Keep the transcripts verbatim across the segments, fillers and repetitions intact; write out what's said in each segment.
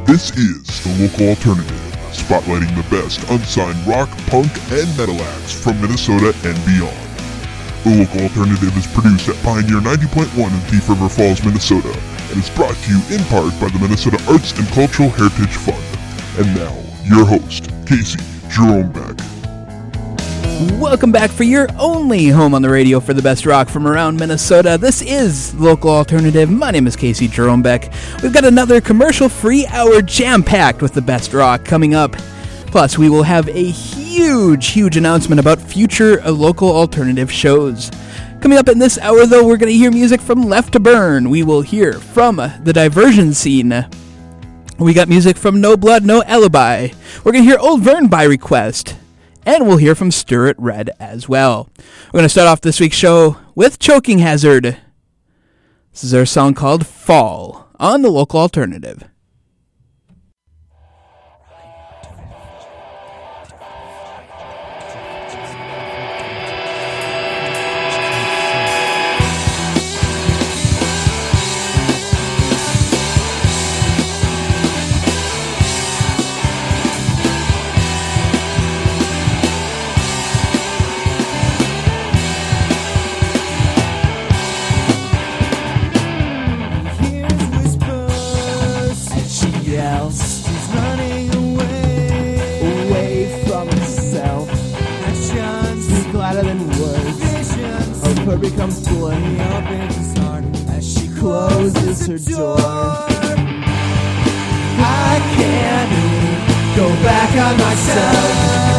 This is The Local Alternative, spotlighting the best unsigned rock, punk, and metal acts from Minnesota and beyond. The Local Alternative is produced at Pioneer ninety point one in Thief River Falls, Minnesota, and is brought to you in part by the Minnesota Arts and Cultural Heritage Fund. And now, your host, Casey Jerome Beck. Welcome back for your only home on the radio for the best rock from around Minnesota. This is Local Alternative. My name is Casey Jerome Beck. We've got another commercial-free hour jam-packed with the best rock coming up. Plus, we will have a huge, huge announcement about future uh, local alternative shows. Coming up in this hour, though, we're going to hear music from Left to Burn. We will hear from uh, the Diversion Scene. We got music from No Blood, No Alibi. We're going to hear Old Vern by request. And we'll hear from Stir It Red as well. We're going to start off this week's show with Choking Hazard. This is our song called Fall on the Local Alternative. Becomes blood, he opens his heart as she closes her door. I can't go back on myself.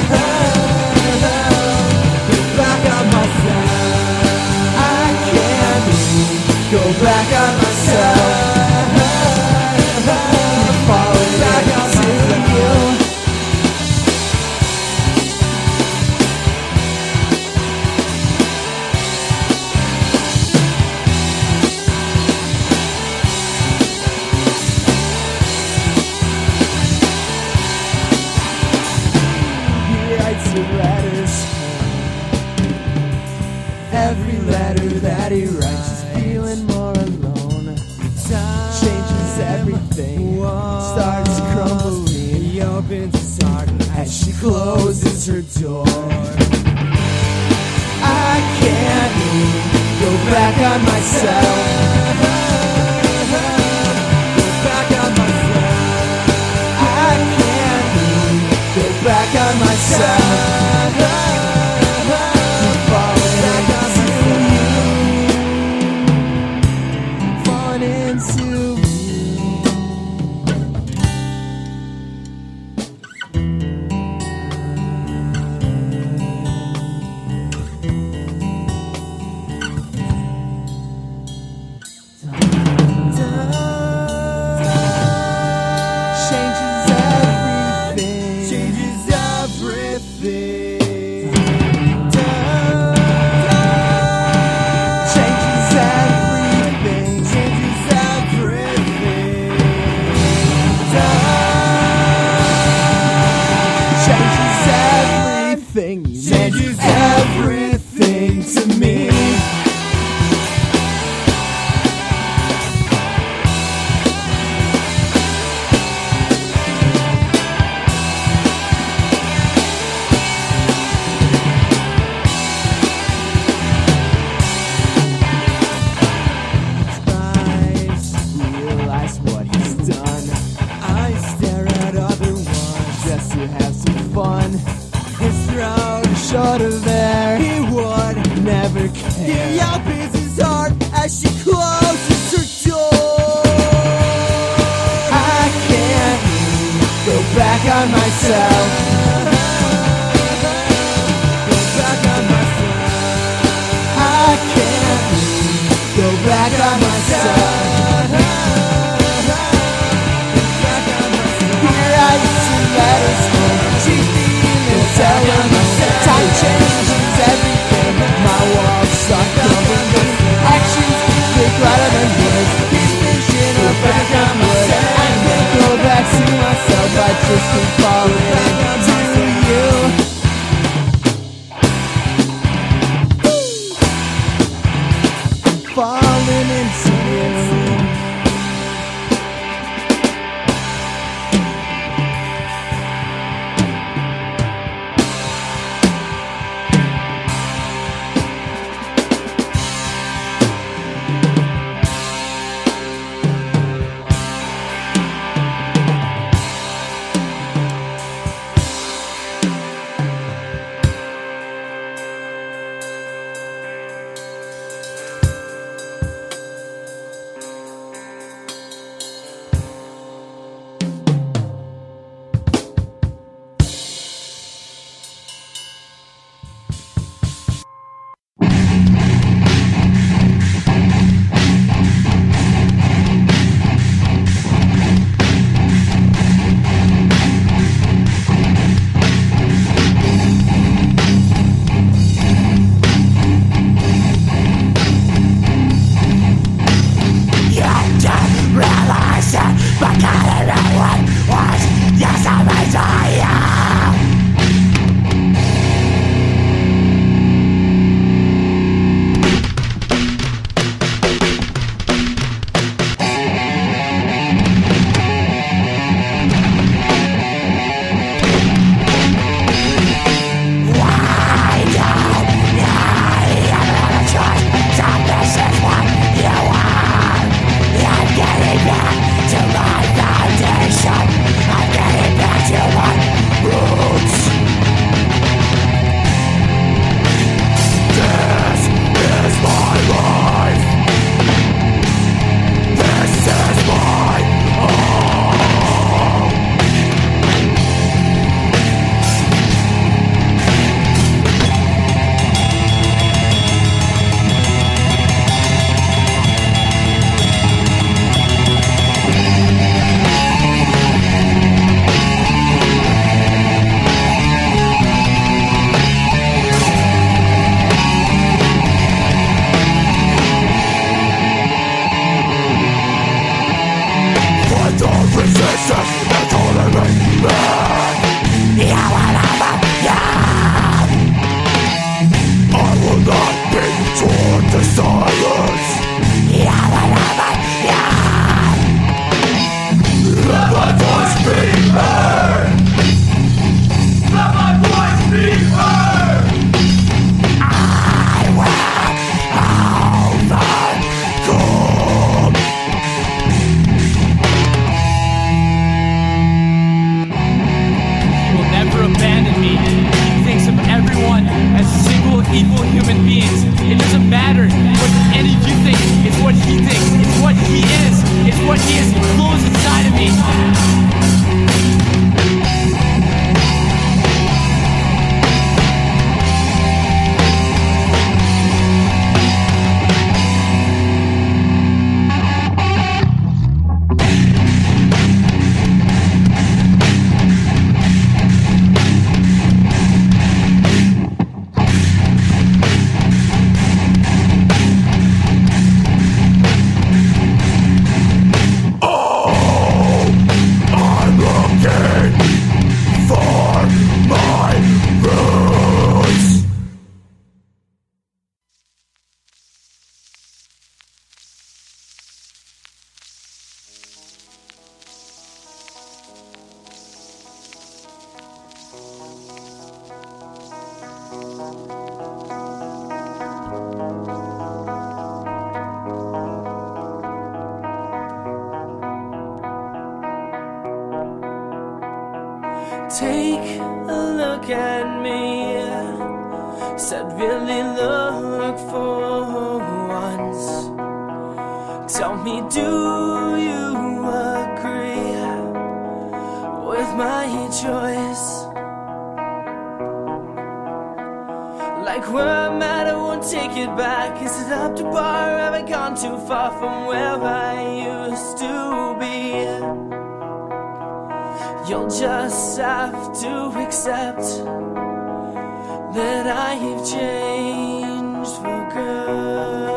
Go back on myself. I can't go back on myself. Falling back onto you. That he writes, she's feeling more alone. Changes everything, starts crumbling. He opens his heart as she closes her door. I can't go back on myself. Go back on myself. I can't go back on myself. Falling into you. Take a look at me, said really look for once. Tell me, do you agree with my choice? Like where I'm at, I won't take it back. Is it up to par? Have I gone too far from where I used to be? You'll just have to accept that I've changed for good.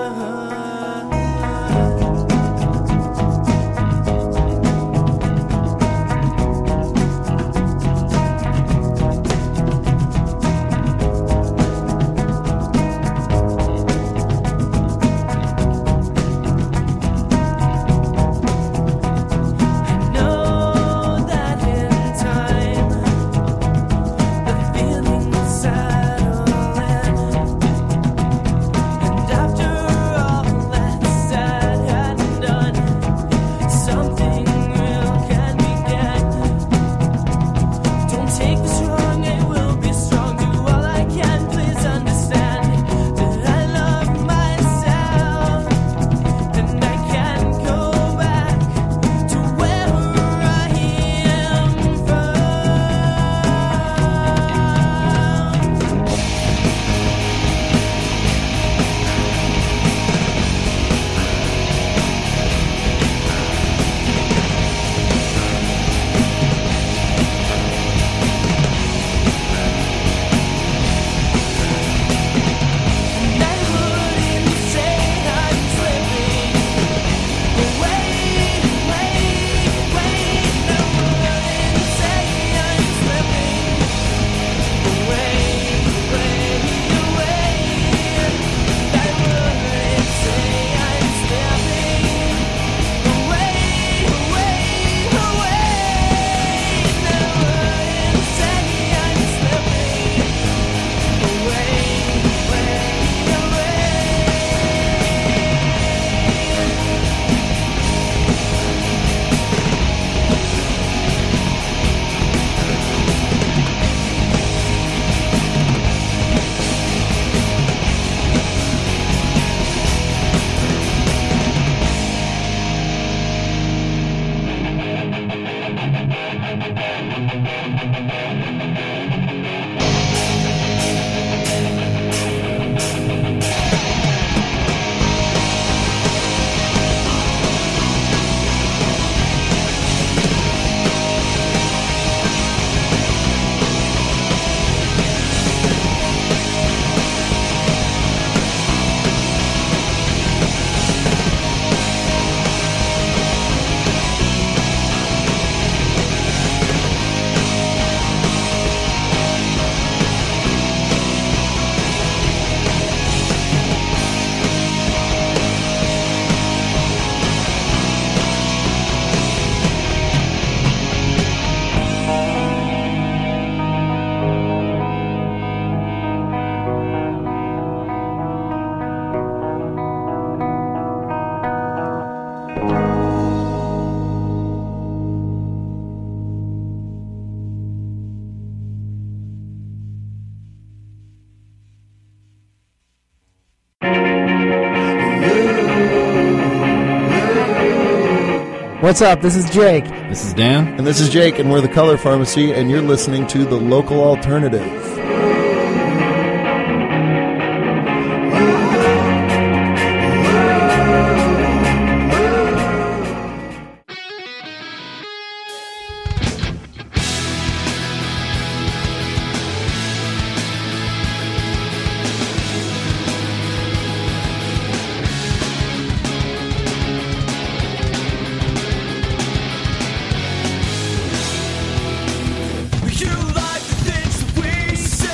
What's up? This is Jake. This is Dan. And this is Jake, and we're the Color Pharmacy, and you're listening to The Local Alternative. You like the things that we say.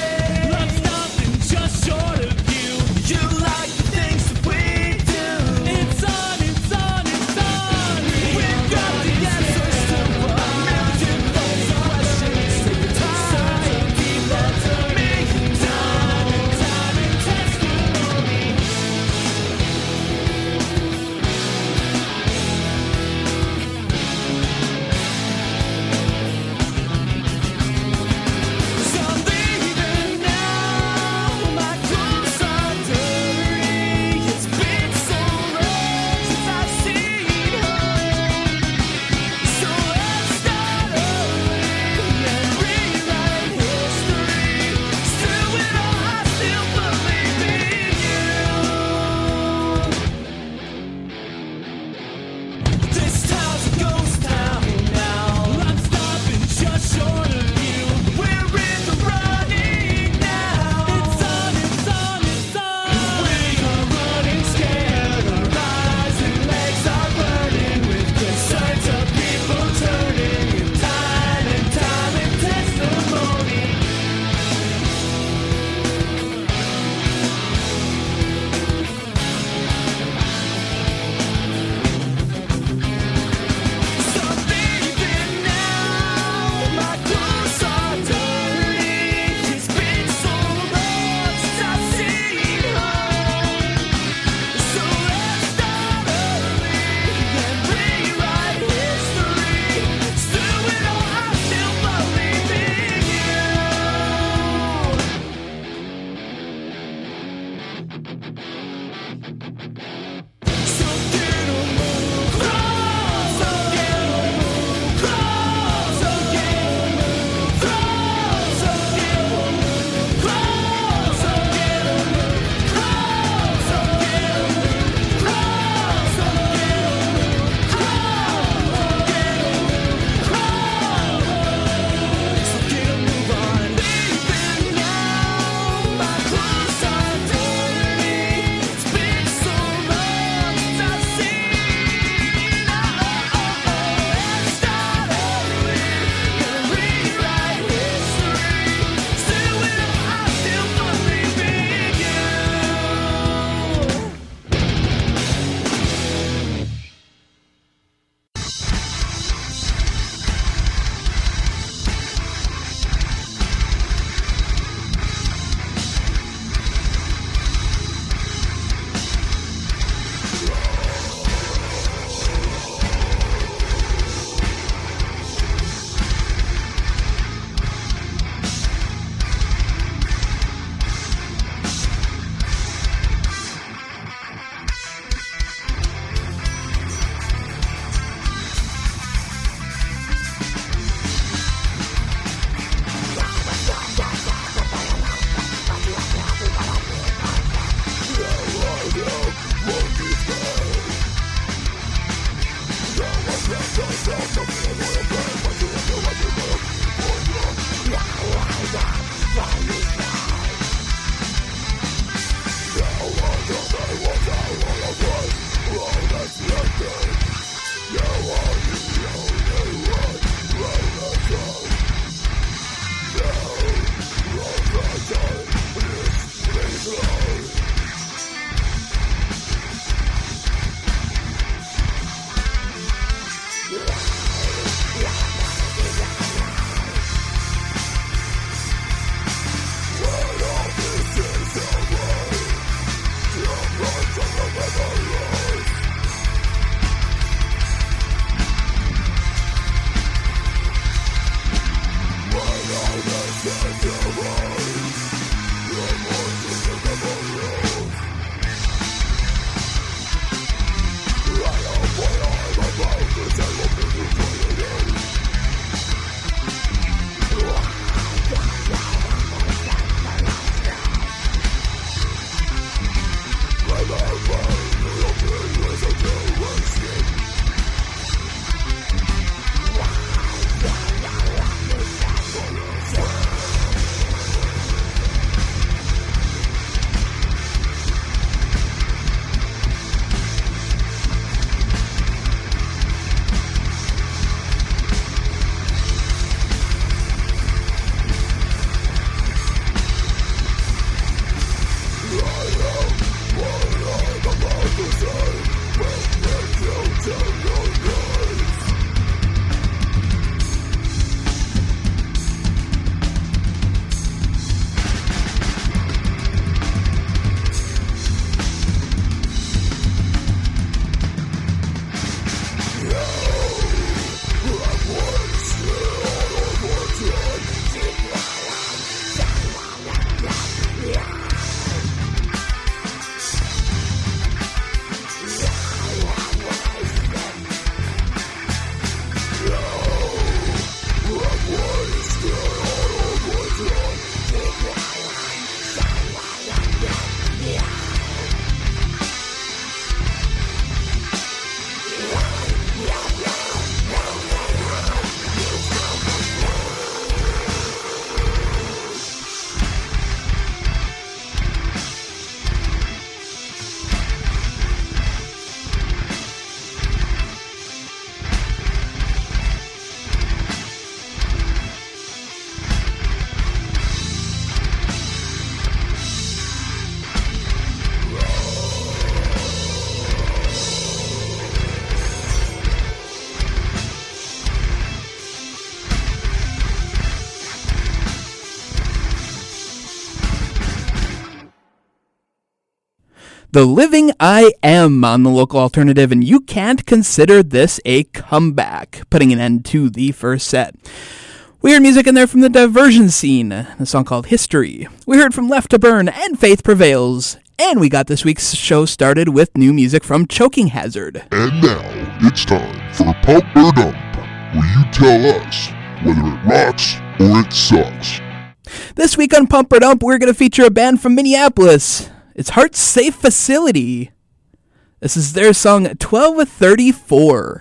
The Living I Am on the local alternative, and you can't consider this a comeback, putting an end to the first set. We heard music in there from the Diversion Scene, a song called History. We heard from Left to Burn and Faith Prevails. And we got this week's show started with new music from Choking Hazard. And now, it's time for Pump or Dump, where you tell us whether it rocks or it sucks. This week on Pump or Dump, we're going to feature a band from Minneapolis. It's Heart Safe Facility. This is their song twelve thirty-four.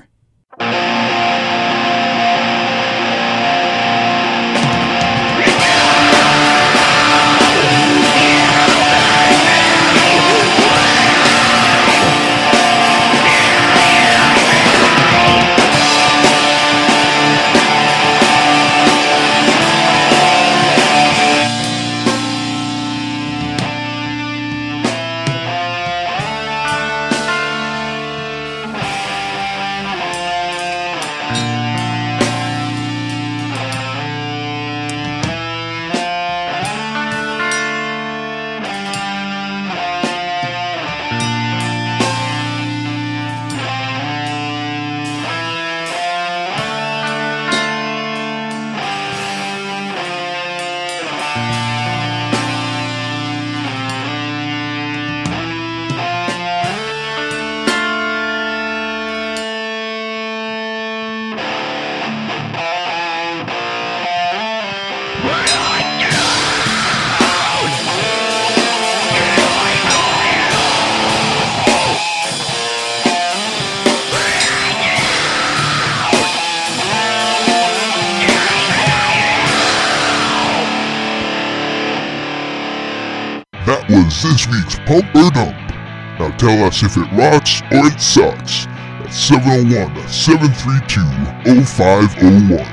That was this week's Pump or Dump. Now tell us if it rocks or it sucks at seven oh one, seven three two, oh five oh one.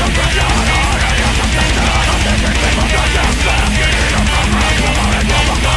Come on.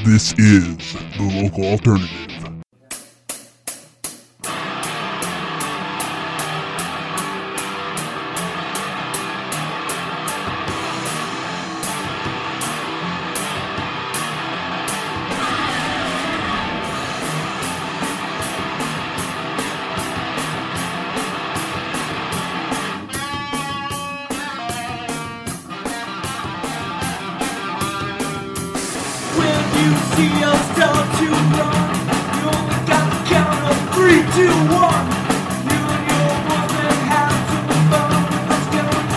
This is the local alternative. See us start to run. You only got the count of three, two, one. You and your woman have to burn those guns.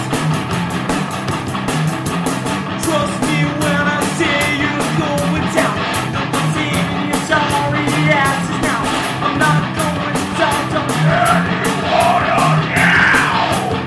Trust me when I say you're going down. I'm seeing your sorry asses now. I'm not going to talk to anyone now.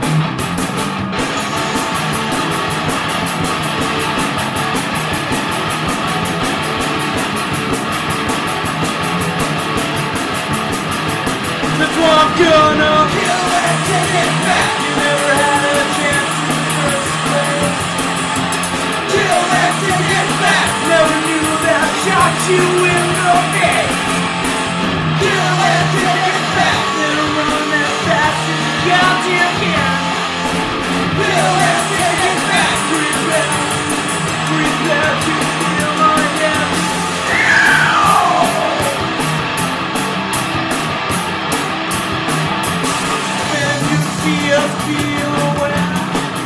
That's why I'm gonna kill and take it back. You never had a chance in the first place. Kill and take it back. Never knew that I shot you in the face. Kill and take it back. Then run as fast as you goddamn can. Kill and take it back. Prepare, prepare to feel my death. Just be aware.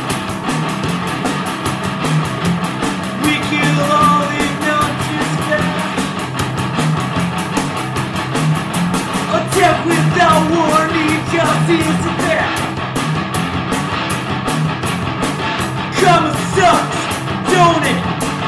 We kill all these nonsense there. Attack without warning just isn't there. Karma sucks, don't it?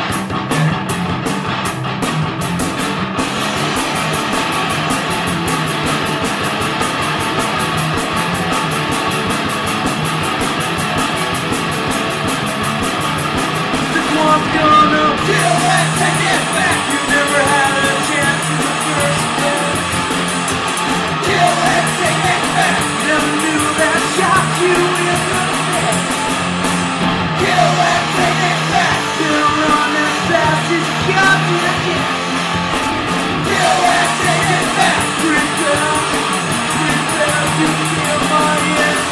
I'm gonna kill and take it back. You never had a chance in the first place. Kill and take it back. Never knew that I shot you in the face. Kill and take it back. Then run as fast as you goddamn can. Kill and take it back. Prepare, prepare to feel my end.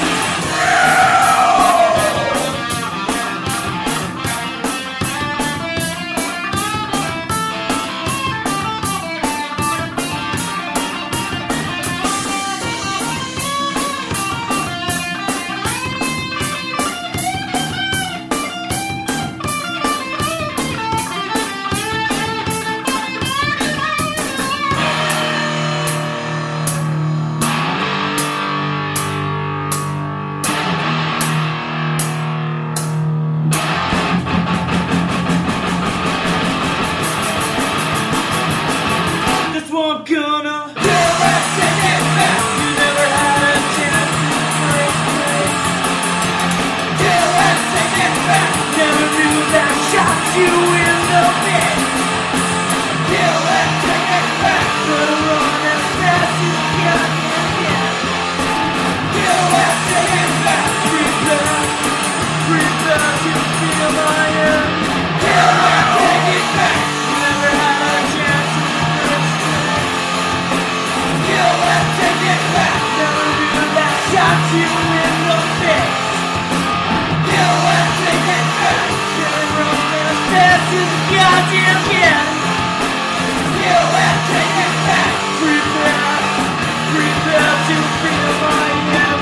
I'm gonna kill and take it back. You never had a chance in the first place. Kill and take it back. Never knew that I shot you in the face. Kill and take it back. Better run as fast as you can. Kill and take it back. Prepare, prepare to feel my end. Kill and take it back. You never had a chance in the first place. Kill and take it back. Never knew that I shot you in the face. Kill and take it back. Gonna run as fast as you goddamn can. Kill and take it back. Prepare, prepare to feel my end.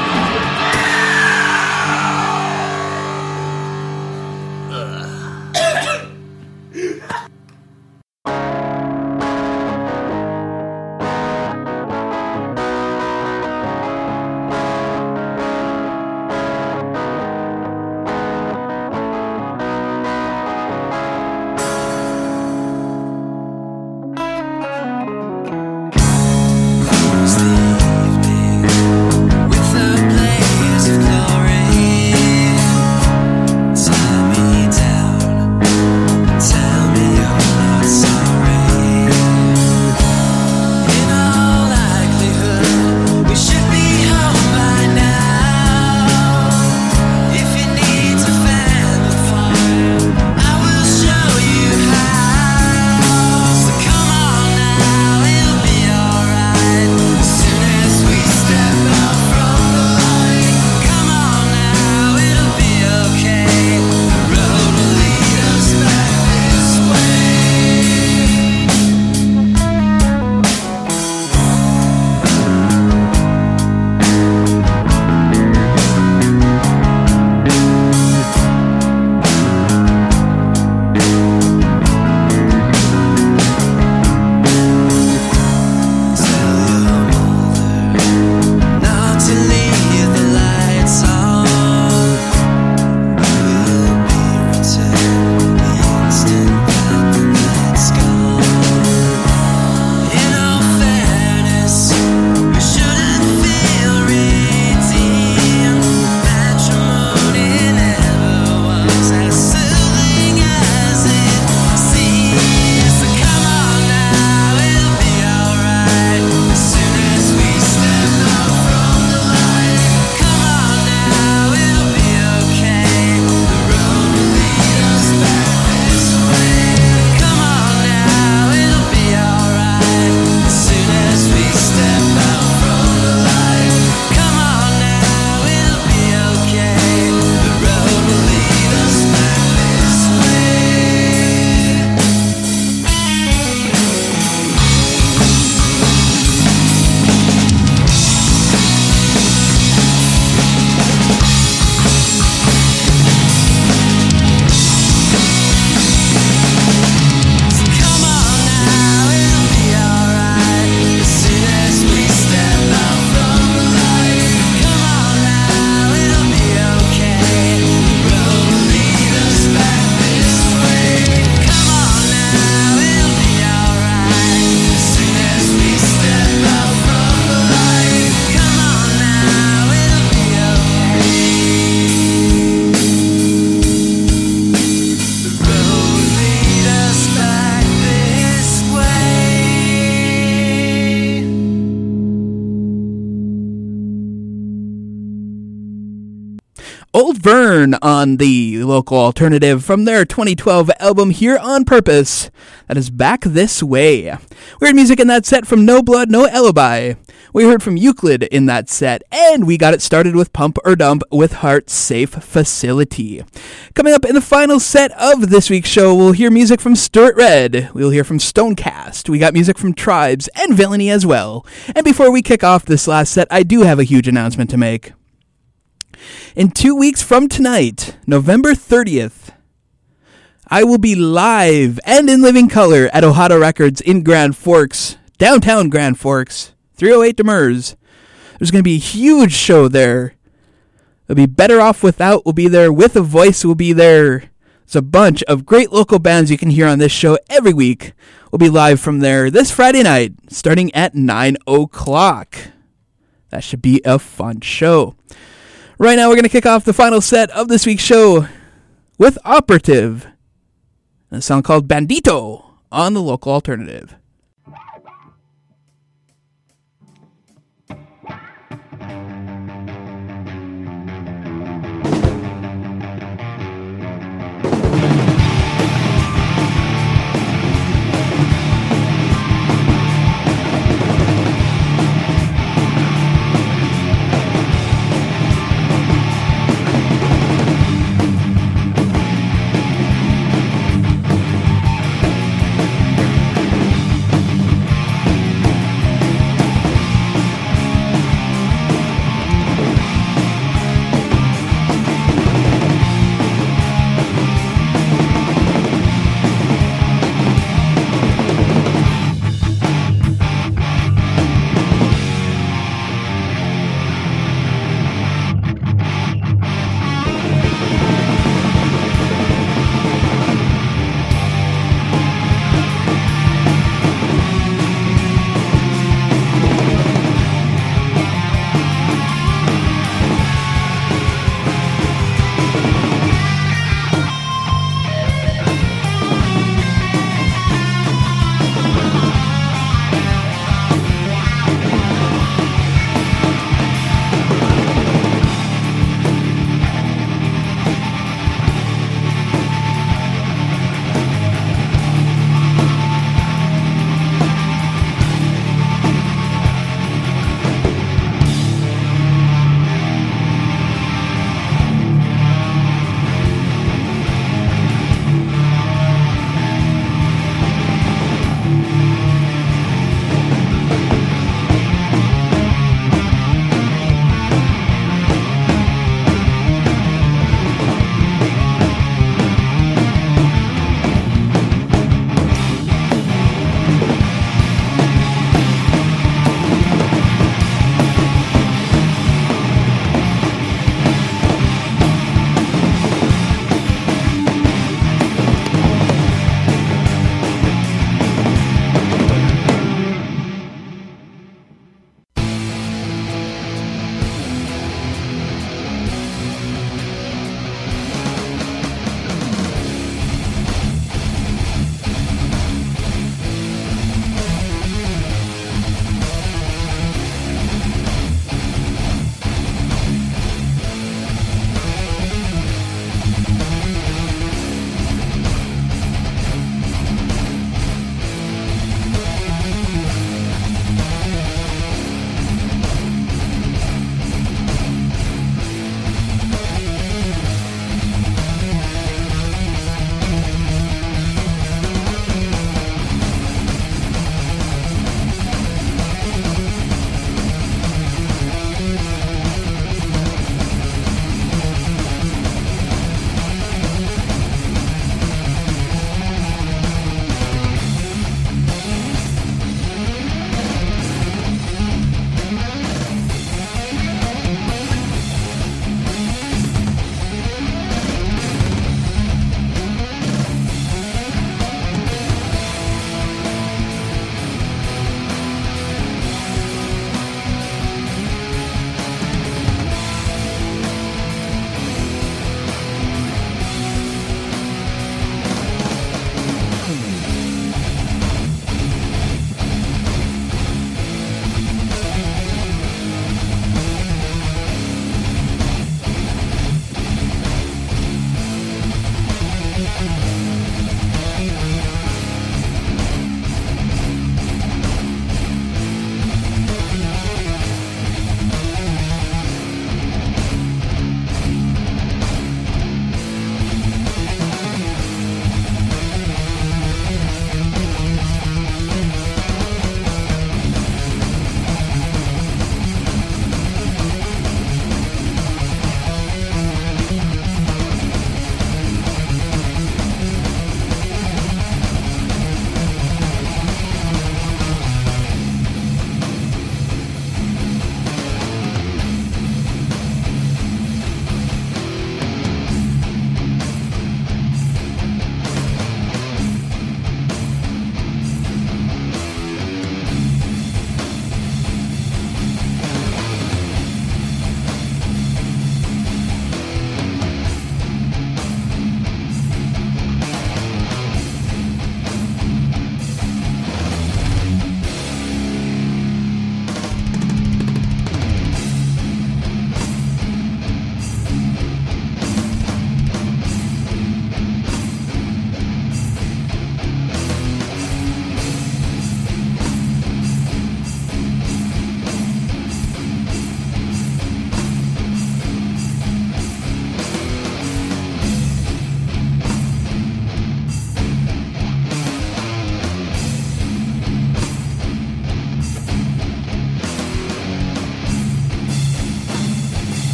Old Vern on the local alternative from their twenty twelve album Here on Purpose. That is Back This Way. We heard music in that set from No Blood, No Alibi. We heard from Euclid in that set, and we got it started with Pump or Dump with Heart Safe Facility. Coming up in the final set of this week's show, we'll hear music from Stuart Red. We'll hear from Stonecast. We got music from Tribes and Villainy as well. And before we kick off this last set, I do have a huge announcement to make. In two weeks from tonight, November thirtieth, I will be live and in living color at Ohada Records in Grand Forks, downtown Grand Forks, three oh eight Demers. There's going to be a huge show there. It'll be Better Off Without will be there. With a Voice will be there. There's a bunch of great local bands you can hear on this show every week. We'll be live from there this Friday night, starting at nine o'clock. That should be a fun show. Right now, we're going to kick off the final set of this week's show with Operative, and a song called Bandito on the local alternative.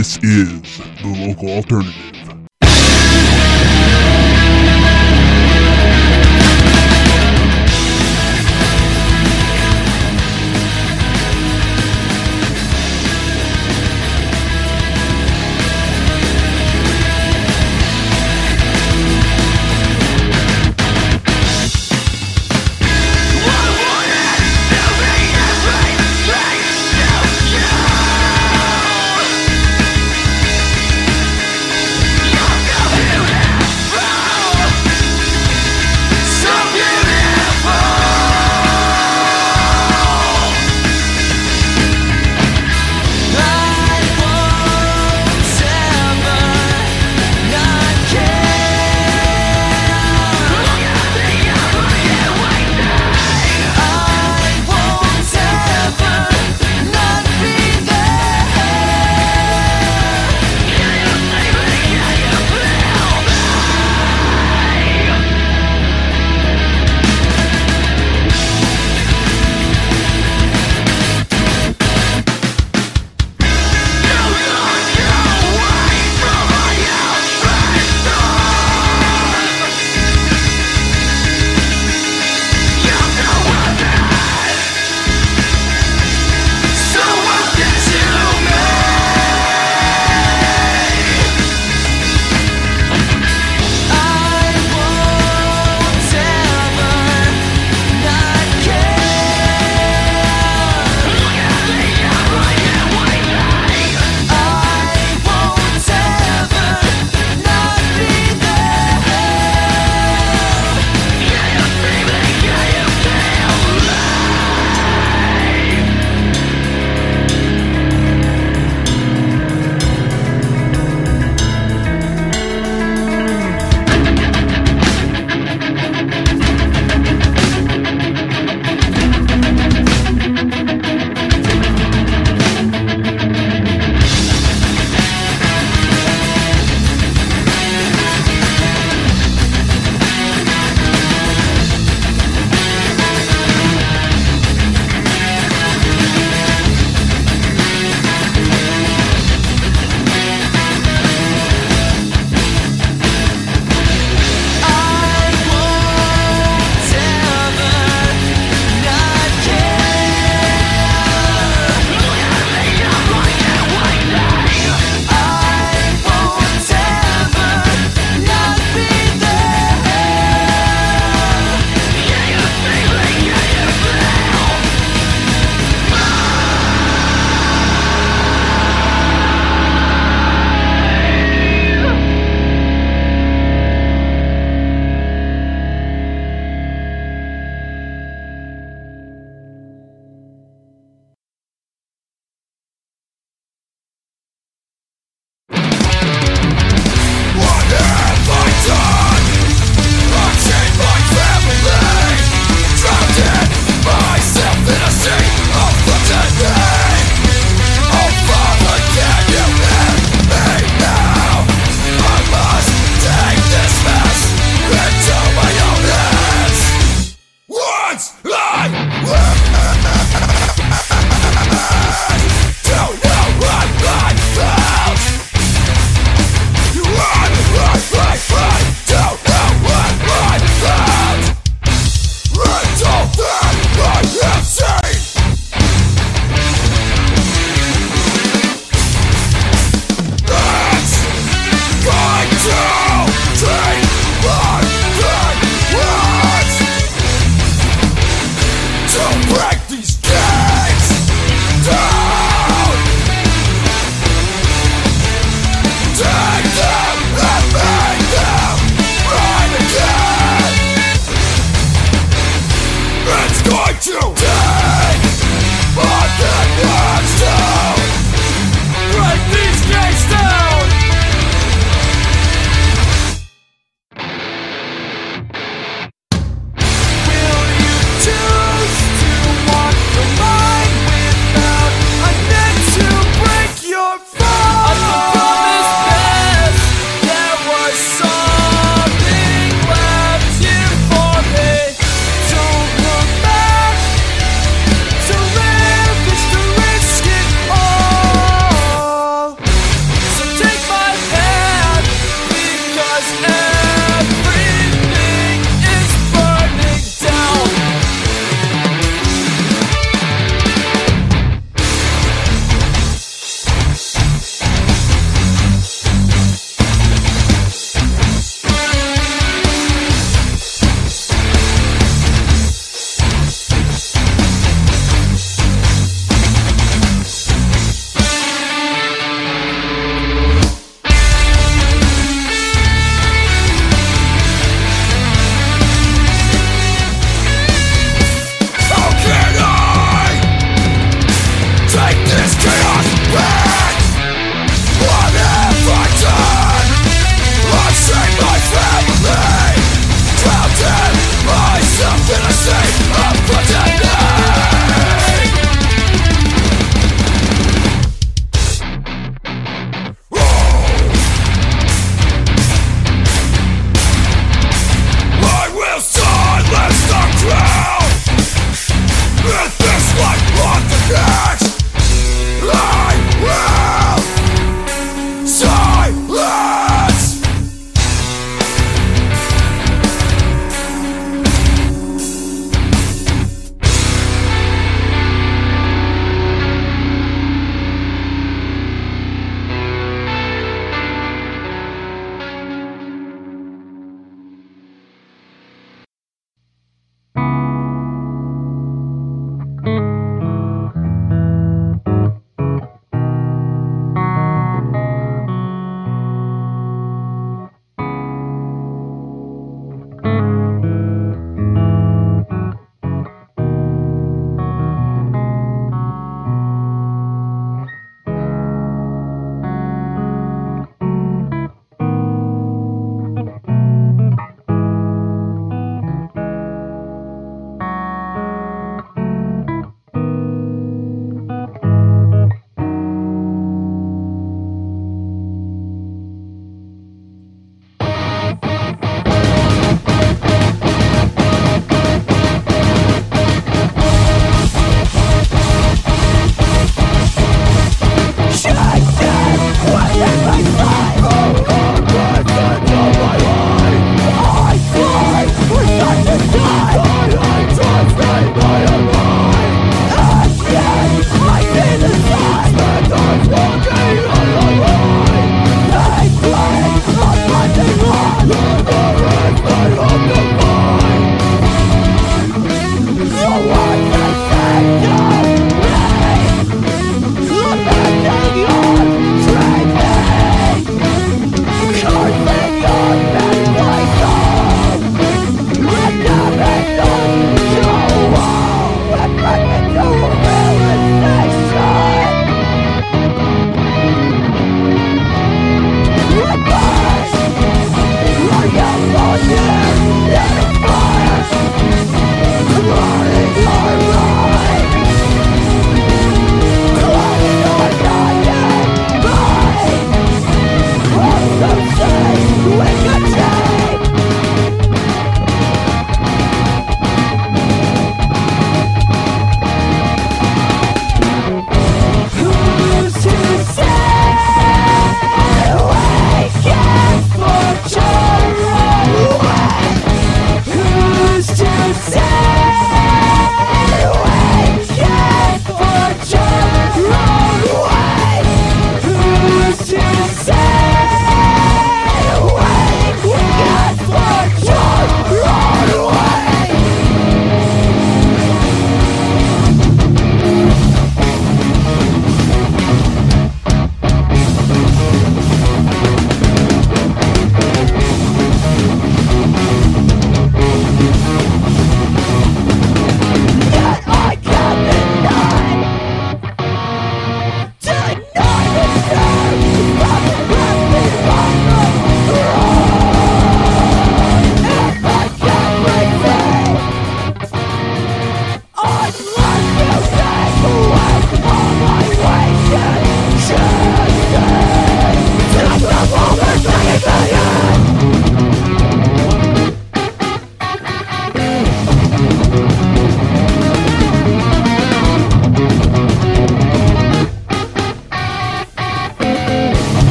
This is the Local Alternative.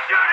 Shoot